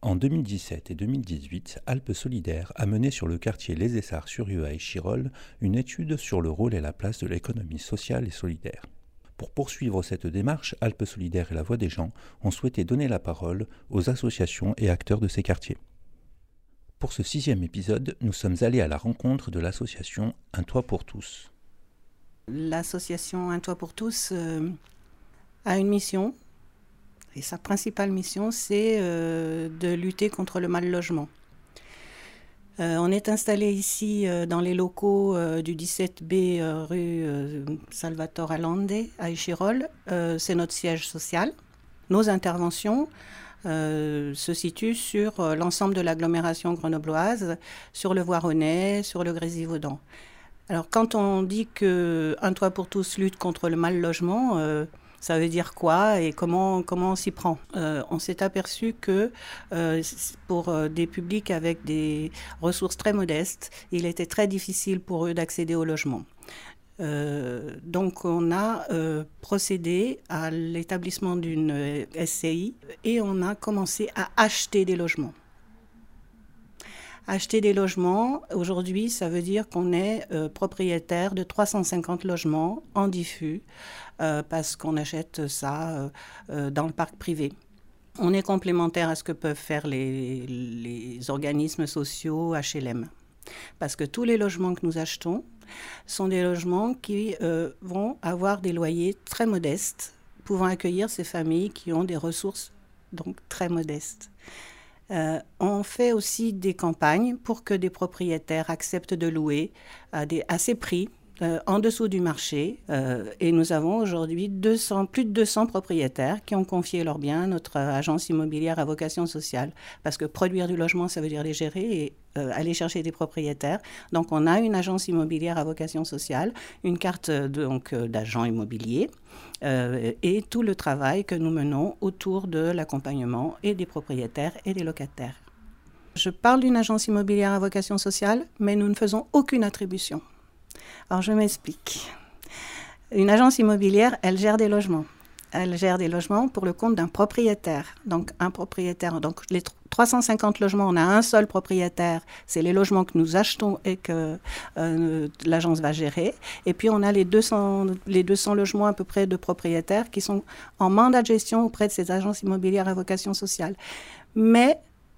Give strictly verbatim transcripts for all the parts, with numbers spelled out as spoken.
En deux mille dix-sept et deux mille dix-huit, Alpes Solidaires a mené sur le quartier Les Essarts-sur-Ua et Chirolles une étude sur le rôle et la place de l'économie sociale et solidaire. Pour poursuivre cette démarche, Alpes Solidaires et La Voix des gens ont souhaité donner la parole aux associations et acteurs de ces quartiers. Pour ce sixième épisode, nous sommes allés à la rencontre de l'association Un Toit pour tous. L'association Un Toit pour tous euh, a une mission, et sa principale mission, c'est euh, de lutter contre le mal-logement. Euh, on est installé ici euh, dans les locaux euh, du dix-sept B euh, rue euh, Salvatore Allende à Échirolles. Euh, c'est notre siège social. Nos interventions euh, se situent sur euh, l'ensemble de l'agglomération grenobloise, sur le Voironnais, sur le Grésivaudan. Alors quand on dit qu'Un Toit pour tous lutte contre le mal-logement, euh, ça veut dire quoi et comment, comment on s'y prend? euh, On s'est aperçu que euh, pour euh, des publics avec des ressources très modestes, il était très difficile pour eux d'accéder au logement. Euh, donc on a euh, procédé à l'établissement d'une euh, S C I et on a commencé à acheter des logements. Acheter des logements, aujourd'hui, ça veut dire qu'on est euh, propriétaire de trois cent cinquante logements en diffus, euh, parce qu'on achète ça euh, euh, dans le parc privé. On est complémentaire à ce que peuvent faire les, les organismes sociaux H L M. Parce que tous les logements que nous achetons sont des logements qui euh, vont avoir des loyers très modestes, pouvant accueillir ces familles qui ont des ressources donc très modestes. Euh, on fait aussi des campagnes pour que des propriétaires acceptent de louer à, des, à ces prix, euh, en dessous du marché. Euh, et nous avons aujourd'hui deux cents, plus de deux cents propriétaires qui ont confié leurs biens à notre agence immobilière à vocation sociale. Parce que produire du logement, ça veut dire les gérer et euh, aller chercher des propriétaires. Donc on a une agence immobilière à vocation sociale, une carte donc, d'agent immobilier. Euh, et tout le travail que nous menons autour de l'accompagnement et des propriétaires et des locataires. Je parle d'une agence immobilière à vocation sociale, mais nous ne faisons aucune attribution. Alors je m'explique. Une agence immobilière, elle gère des logements. Elle gère des logements pour le compte d'un propriétaire. Donc un propriétaire, donc les trois cent cinquante logements, on a un seul propriétaire. C'est les logements que nous achetons et que euh, l'agence va gérer. Et puis on a les deux cents, les deux cents logements à peu près de propriétaires qui sont en mandat de gestion auprès de ces agences immobilières à vocation sociale. Mais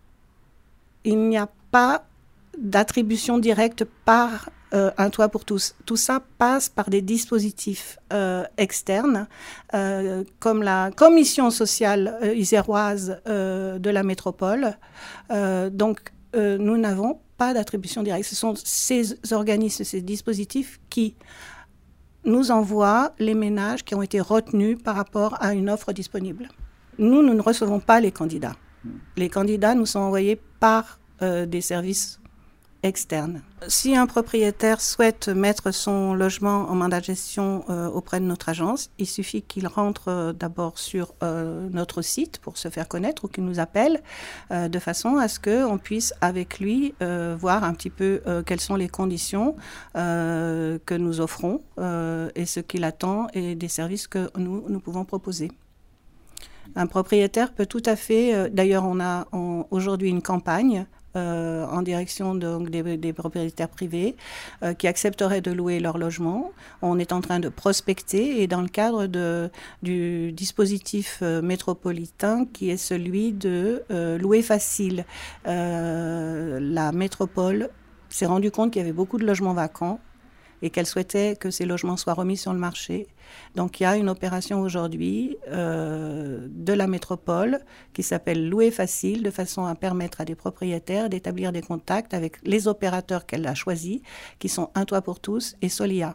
il n'y a pas d'attribution directe par euh, Un Toit pour tous. Tout ça passe par des dispositifs euh, externes, euh, comme la commission sociale euh, iséroise euh, de la métropole. Euh, donc, euh, nous n'avons pas d'attribution directe. Ce sont ces organismes, ces dispositifs qui nous envoient les ménages qui ont été retenus par rapport à une offre disponible. Nous, nous ne recevons pas les candidats. Les candidats nous sont envoyés par euh, des services externe. Si un propriétaire souhaite mettre son logement en mandat de gestion euh, auprès de notre agence, il suffit qu'il rentre euh, d'abord sur euh, notre site pour se faire connaître ou qu'il nous appelle euh, de façon à ce qu'on puisse avec lui euh, voir un petit peu euh, quelles sont les conditions euh, que nous offrons euh, et ce qu'il attend et des services que nous, nous pouvons proposer. Un propriétaire peut tout à fait, euh, d'ailleurs on a on, aujourd'hui une campagne Euh, en direction donc, des, des propriétaires privés euh, qui accepteraient de louer leur logement. On est en train de prospecter et dans le cadre de, du dispositif euh, métropolitain qui est celui de euh, louer facile. Euh, la métropole s'est rendue compte qu'il y avait beaucoup de logements vacants et qu'elle souhaitait que ces logements soient remis sur le marché. Donc il y a une opération aujourd'hui euh, de la métropole qui s'appelle Louer Facile, de façon à permettre à des propriétaires d'établir des contacts avec les opérateurs qu'elle a choisis, qui sont Un Toit pour tous et Solia.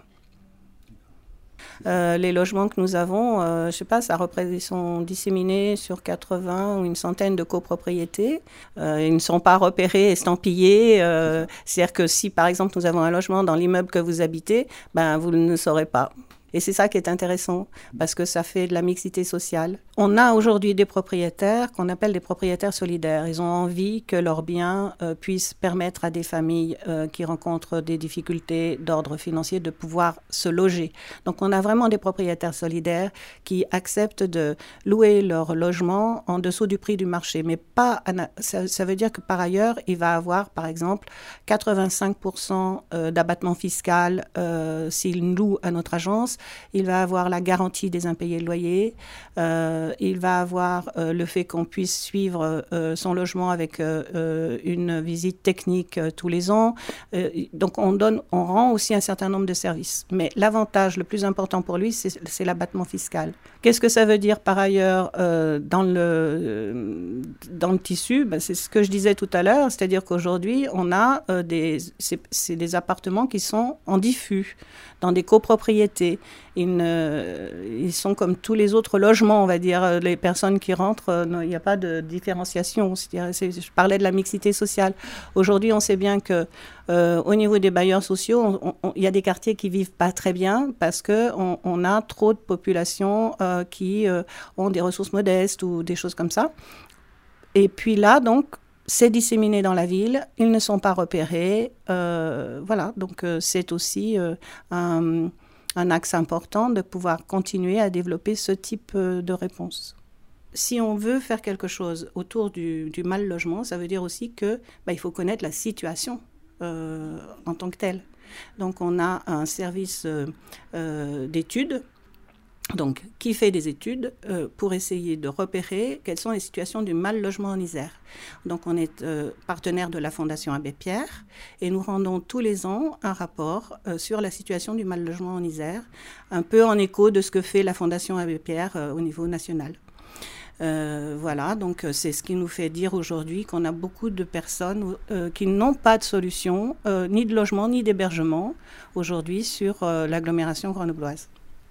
Euh, les logements que nous avons, euh, je ne sais pas, ça représente, ils sont disséminés sur quatre-vingts ou une centaine de copropriétés. Euh, ils ne sont pas repérés, estampillés. Euh, c'est-à-dire que si, par exemple, nous avons un logement dans l'immeuble que vous habitez, ben, vous ne le saurez pas. Et c'est ça qui est intéressant, parce que ça fait de la mixité sociale. On a aujourd'hui des propriétaires qu'on appelle des propriétaires solidaires. Ils ont envie que leurs biens euh, puissent permettre à des familles euh, qui rencontrent des difficultés d'ordre financier de pouvoir se loger. Donc on a vraiment des propriétaires solidaires qui acceptent de louer leur logement en dessous du prix du marché. Mais pas, ça, ça veut dire que par ailleurs, il va avoir par exemple quatre-vingt-cinq pour cent d'abattement fiscal euh, s'il loue à notre agence. Il va avoir la garantie des impayés de loyer. Euh, il va avoir euh, le fait qu'on puisse suivre euh, son logement avec euh, une visite technique euh, tous les ans. Euh, donc, on donne, on rend aussi un certain nombre de services. Mais l'avantage le plus important pour lui, c'est, c'est l'abattement fiscal. Qu'est-ce que ça veut dire par ailleurs euh, dans, le, euh, dans le tissu? Ben, c'est ce que je disais tout à l'heure, c'est-à-dire qu'aujourd'hui, on a euh, des, c'est, c'est des appartements qui sont en diffus, dans des copropriétés. Ils, ne, ils sont comme tous les autres logements, on va dire. Les personnes qui rentrent, il n'y a pas de différenciation. C'est-à-dire, c'est, je parlais de la mixité sociale. Aujourd'hui, on sait bien que euh, au niveau des bailleurs sociaux, il y a des quartiers qui vivent pas très bien parce qu'on on a trop de populations euh, qui euh, ont des ressources modestes ou des choses comme ça. Et puis là, donc, c'est disséminé dans la ville, ils ne sont pas repérés. Euh, voilà, donc euh, c'est aussi euh, un, un axe important de pouvoir continuer à développer ce type euh, de réponse. Si on veut faire quelque chose autour du, du mal logement, ça veut dire aussi que bah, il faut connaître la situation euh, en tant que telle. Donc on a un service euh, euh, d'études. Donc, qui fait des études euh, pour essayer de repérer quelles sont les situations du mal logement en Isère. Donc, on est euh, partenaire de la Fondation Abbé Pierre et nous rendons tous les ans un rapport euh, sur la situation du mal logement en Isère, un peu en écho de ce que fait la Fondation Abbé Pierre euh, au niveau national. Euh, voilà, donc c'est ce qui nous fait dire aujourd'hui qu'on a beaucoup de personnes euh, qui n'ont pas de solution, euh, ni de logement, ni d'hébergement, aujourd'hui sur euh, l'agglomération grenobloise.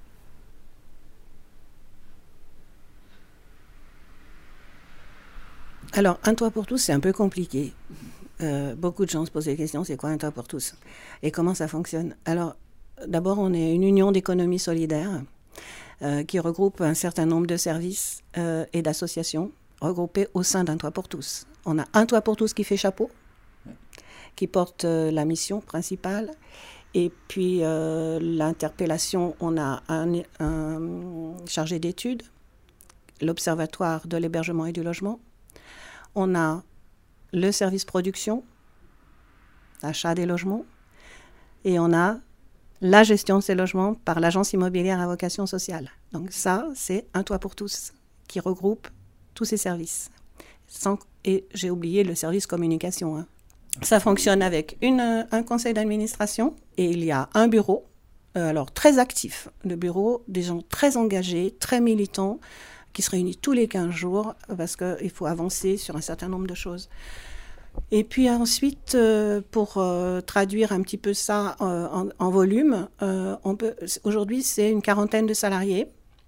Alors, un toit pour tous, c'est un peu compliqué. Euh, beaucoup de gens se posent la question, c'est quoi un toit pour tous? Et comment ça fonctionne? Alors, d'abord, on est une union d'économie solidaire euh, qui regroupe un certain nombre de services euh, et d'associations regroupés au sein d'un toit pour tous. On a un toit pour tous qui fait chapeau, qui porte euh, la mission principale. Et puis, euh, l'interpellation, on a un, un chargé d'études, l'Observatoire de l'hébergement et du logement. On a le service production, achat des logements, et on a la gestion de ces logements par l'agence immobilière à vocation sociale. Donc ça, c'est un toit pour tous qui regroupe tous ces services. Sans, et j'ai oublié le service communication. Hein. Ça fonctionne avec une, un conseil d'administration et il y a un bureau, euh, alors très actif, le bureau, des gens très engagés, très militants, qui se réunit tous les quinze jours parce qu'il faut avancer sur un certain nombre de choses. Et puis ensuite, euh, pour euh, traduire un petit peu ça euh, en, en volume, euh, on peut, aujourd'hui, c'est une quarantaine de salariés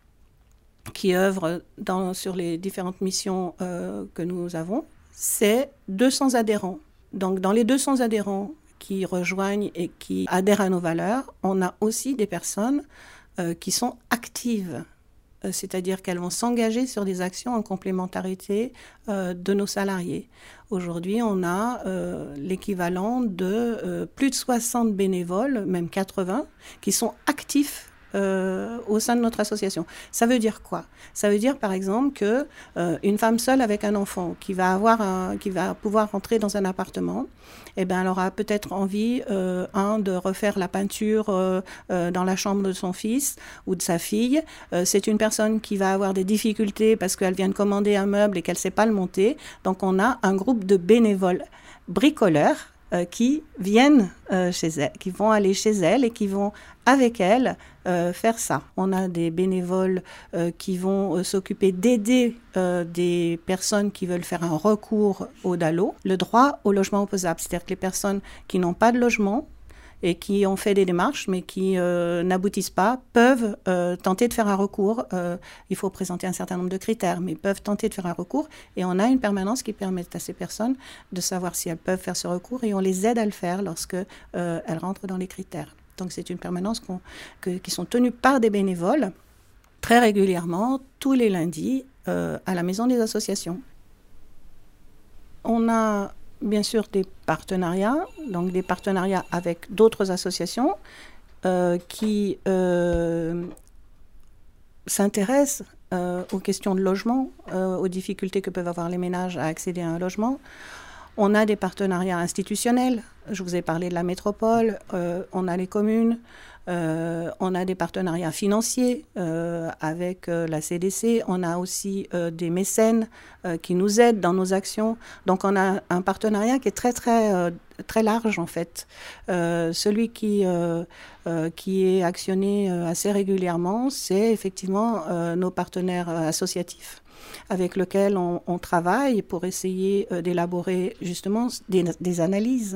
qui œuvrent dans, sur les différentes missions euh, que nous avons. C'est deux cents adhérents. Donc, dans les deux cents adhérents qui rejoignent et qui adhèrent à nos valeurs, on a aussi des personnes euh, qui sont actives. C'est-à-dire qu'elles vont s'engager sur des actions en complémentarité euh, de nos salariés. Aujourd'hui, on a euh, l'équivalent de euh, plus de soixante bénévoles, même quatre-vingts, qui sont actifs euh, au sein de notre association. Ça veut dire quoi? Ça veut dire, par exemple, que euh, une femme seule avec un enfant qui va avoir un, qui va pouvoir rentrer dans un appartement, eh ben, elle aura peut-être envie, euh, un, de refaire la peinture euh, euh, dans la chambre de son fils ou de sa fille. Euh, c'est une personne qui va avoir des difficultés parce qu'elle vient de commander un meuble et qu'elle ne sait pas le monter. Donc, on a un groupe de bénévoles bricoleurs euh, qui viennent euh, chez elle, qui vont aller chez elle et qui vont, avec elle, euh, faire ça. On a des bénévoles euh, qui vont euh, s'occuper d'aider euh, des personnes qui veulent faire un recours au D A L O, le droit au logement opposable. C'est-à-dire que les personnes qui n'ont pas de logement et qui ont fait des démarches mais qui euh, n'aboutissent pas peuvent euh, tenter de faire un recours. Euh, il faut présenter un certain nombre de critères, mais peuvent tenter de faire un recours. Et on a une permanence qui permet à ces personnes de savoir si elles peuvent faire ce recours et on les aide à le faire lorsque euh, elles rentrent dans les critères. Donc c'est une permanence qu'on, que, qui sont tenues par des bénévoles très régulièrement, tous les lundis, euh, à la maison des associations. On a bien sûr des partenariats, donc des partenariats avec d'autres associations euh, qui euh, s'intéressent euh, aux questions de logement, euh, aux difficultés que peuvent avoir les ménages à accéder à un logement. On a des partenariats institutionnels, je vous ai parlé de la métropole, euh, on a les communes, euh, on a des partenariats financiers euh, avec euh, la C D C, on a aussi euh, des mécènes euh, qui nous aident dans nos actions. Donc on a un partenariat qui est très très, euh, très large en fait. Euh, celui qui, euh, euh, qui est actionné euh, assez régulièrement, c'est effectivement euh, nos partenaires euh, associatifs, avec lequel on, on travaille pour essayer euh, d'élaborer justement des, des analyses.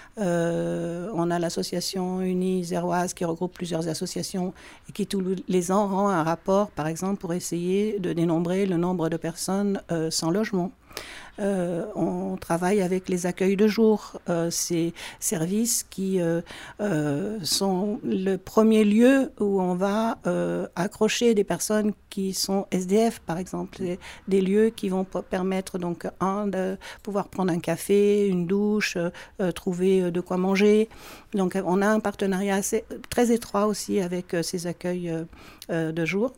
Euh, on a l'association Unie Zéroise qui regroupe plusieurs associations et qui tous les ans rend un rapport, par exemple, pour essayer de dénombrer le nombre de personnes euh, sans logement. Euh, on travaille avec les accueils de jour, euh, ces services qui euh, euh, sont le premier lieu où on va euh, accrocher des personnes qui sont S D F, par exemple, des, des lieux qui vont permettre donc un de pouvoir prendre un café, une douche, euh, trouver de quoi manger. Donc on a un partenariat assez, très étroit aussi avec euh, ces accueils euh, de jour.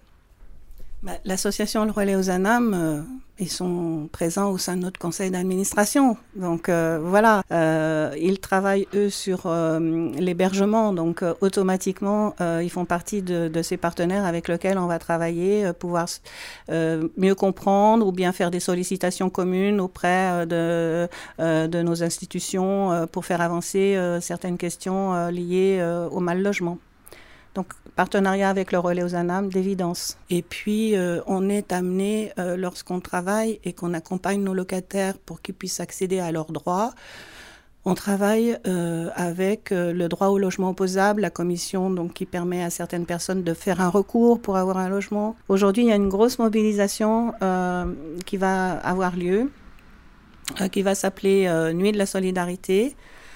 Bah, l'association Le Relais aux Anames, euh, ils sont présents au sein de notre conseil d'administration. Donc euh, voilà, euh, ils travaillent eux sur euh, l'hébergement. Donc euh, automatiquement, euh, ils font partie de, de ces partenaires avec lesquels on va travailler, euh, pouvoir euh, mieux comprendre ou bien faire des sollicitations communes auprès de, euh, de nos institutions euh, pour faire avancer euh, certaines questions euh, liées euh, au mal logement. Donc, partenariat avec le Relais aux Anames, d'évidence. Et puis, euh, on est amené, euh, lorsqu'on travaille et qu'on accompagne nos locataires pour qu'ils puissent accéder à leurs droits, on travaille euh, avec euh, le droit au logement opposable, la commission donc, qui permet à certaines personnes de faire un recours pour avoir un logement. Aujourd'hui, il y a une grosse mobilisation euh, qui va avoir lieu, euh, qui va s'appeler euh, Nuit de la solidarité.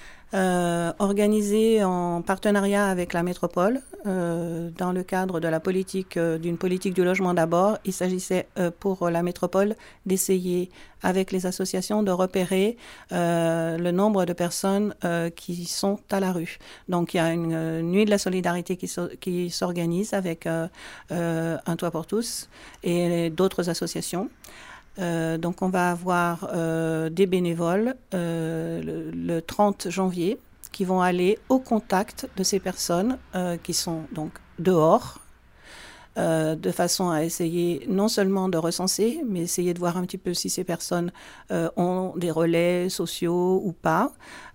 Euh, organisé en partenariat avec la métropole euh, dans le cadre de la politique euh, d'une politique du logement d'abord. Il s'agissait euh, pour la métropole d'essayer avec les associations de repérer euh, le nombre de personnes euh, qui sont à la rue. Donc il y a une euh, nuit de la solidarité qui, so- qui s'organise avec euh, euh, Un Toit pour tous et d'autres associations. Euh, donc on va avoir euh, des bénévoles euh, le, le trente janvier qui vont aller au contact de ces personnes euh, qui sont donc dehors euh, de façon à essayer non seulement de recenser mais essayer de voir un petit peu si ces personnes euh, ont des relais sociaux ou pas.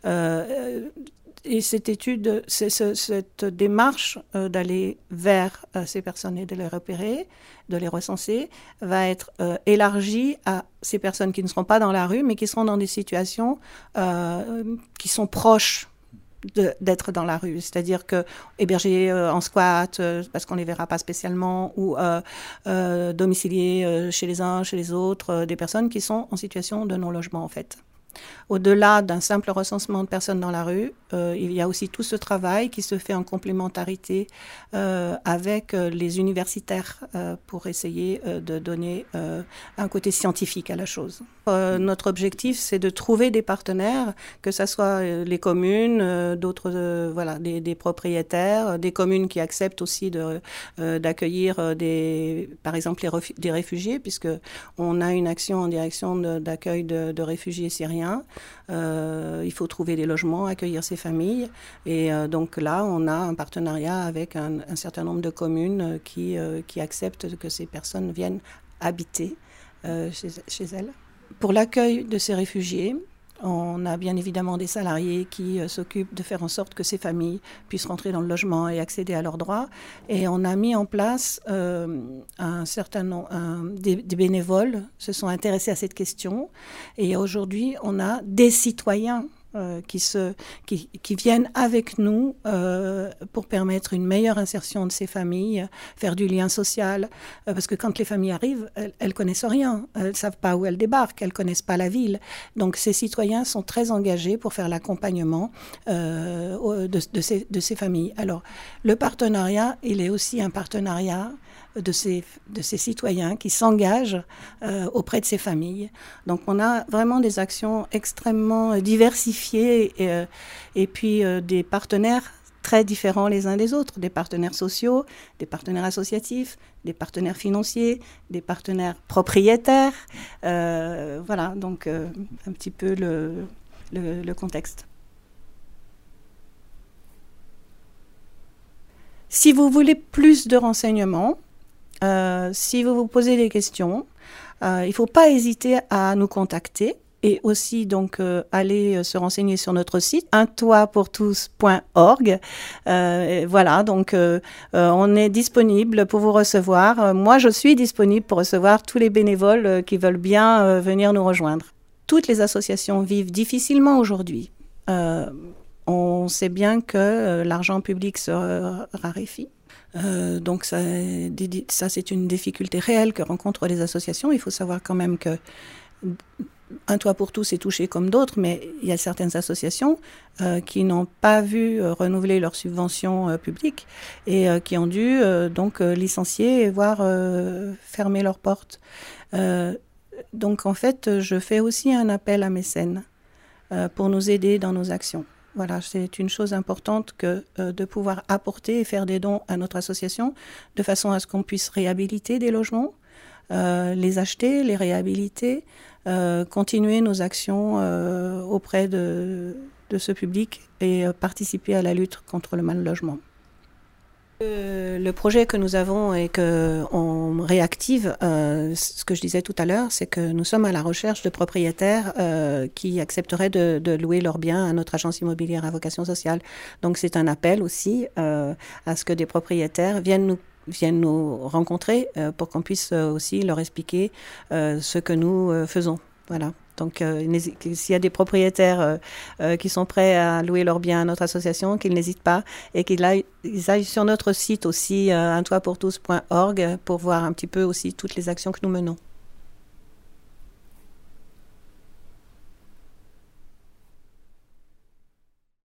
Euh, Et cette étude, c'est ce, cette démarche euh, d'aller vers euh, ces personnes et de les repérer, de les recenser, va être euh, élargie à ces personnes qui ne seront pas dans la rue, mais qui seront dans des situations euh, qui sont proches de, d'être dans la rue. C'est-à-dire que hébergés euh, en squat, euh, parce qu'on ne les verra pas spécialement, ou euh, euh, domiciliés euh, chez les uns, chez les autres, euh, des personnes qui sont en situation de non-logement, en fait. Au-delà d'un simple recensement de personnes dans la rue, euh, il y a aussi tout ce travail qui se fait en complémentarité euh, avec euh, les universitaires euh, pour essayer euh, de donner euh, un côté scientifique à la chose. Euh, notre objectif, c'est de trouver des partenaires, que ce soit euh, les communes, euh, d'autres, euh, voilà, des, des propriétaires, des communes qui acceptent aussi de, euh, d'accueillir euh, des, par exemple, les refu- des réfugiés, puisque on a une action en direction de, d'accueil de, de réfugiés syriens. Euh, il faut trouver des logements, accueillir ces familles. Et euh, donc là, on a un partenariat avec un, un certain nombre de communes qui, euh, qui acceptent que ces personnes viennent habiter euh, chez, chez elles. Pour l'accueil de ces réfugiés, on a bien évidemment des salariés qui euh, s'occupent de faire en sorte que ces familles puissent rentrer dans le logement et accéder à leurs droits. Et on a mis en place euh, un certain nombre, un, des, des bénévoles se sont intéressés à cette question. Et aujourd'hui, on a des citoyens euh, qui, se, qui, qui viennent avec nous euh, pour permettre une meilleure insertion de ces familles, faire du lien social. Euh, parce que quand les familles arrivent, elles ne connaissent rien. Elles ne savent pas où elles débarquent, elles ne connaissent pas la ville. Donc ces citoyens sont très engagés pour faire l'accompagnement euh, de, de, ces, de ces familles. Alors le partenariat, il est aussi un partenariat de ces, de ces citoyens qui s'engagent euh, auprès de ces familles. Donc on a vraiment des actions extrêmement diversifiées et, euh, et puis euh, des partenaires très différents les uns des autres, des partenaires sociaux, des partenaires associatifs, des partenaires financiers, des partenaires propriétaires. Euh, voilà, donc euh, un petit peu le, le, le contexte. Si vous voulez plus de renseignements, Euh, si vous vous posez des questions, euh, il ne faut pas hésiter à nous contacter et aussi donc euh, aller se renseigner sur notre site un toit pour tous point org. Euh, voilà, donc euh, euh, on est disponible pour vous recevoir. Euh, moi, je suis disponible pour recevoir tous les bénévoles euh, qui veulent bien euh, venir nous rejoindre. Toutes les associations vivent difficilement aujourd'hui. Euh, on sait bien que euh, l'argent public se raréfie. Euh, donc ça, ça, c'est une difficulté réelle que rencontrent les associations. Il faut savoir quand même que Un Toit pour tous est touché comme d'autres, mais il y a certaines associations euh, qui n'ont pas vu euh, renouveler leurs subventions euh, publiques et euh, qui ont dû euh, donc euh, licencier et voire euh, fermer leurs portes. Euh, donc en fait, je fais aussi un appel à mécènes euh, pour nous aider dans nos actions. Voilà, c'est une chose importante que euh, de pouvoir apporter et faire des dons à notre association de façon à ce qu'on puisse réhabiliter des logements, euh, les acheter, les réhabiliter, euh, continuer nos actions euh, auprès de, de ce public et euh, participer à la lutte contre le mal logement. Euh, le projet que nous avons et qu'on réactive, euh, ce que je disais tout à l'heure, c'est que nous sommes à la recherche de propriétaires euh, qui accepteraient de, de louer leurs biens à notre agence immobilière à vocation sociale. Donc c'est un appel aussi euh, à ce que des propriétaires viennent nous viennent nous rencontrer euh, pour qu'on puisse euh, aussi leur expliquer euh, ce que nous euh, faisons. Voilà. Donc, euh, s'il y a des propriétaires euh, euh, qui sont prêts à louer leurs biens à notre association, qu'ils n'hésitent pas et qu'ils aillent, ils aillent sur notre site aussi, euh, un toit pour tous point org, pour voir un petit peu aussi toutes les actions que nous menons.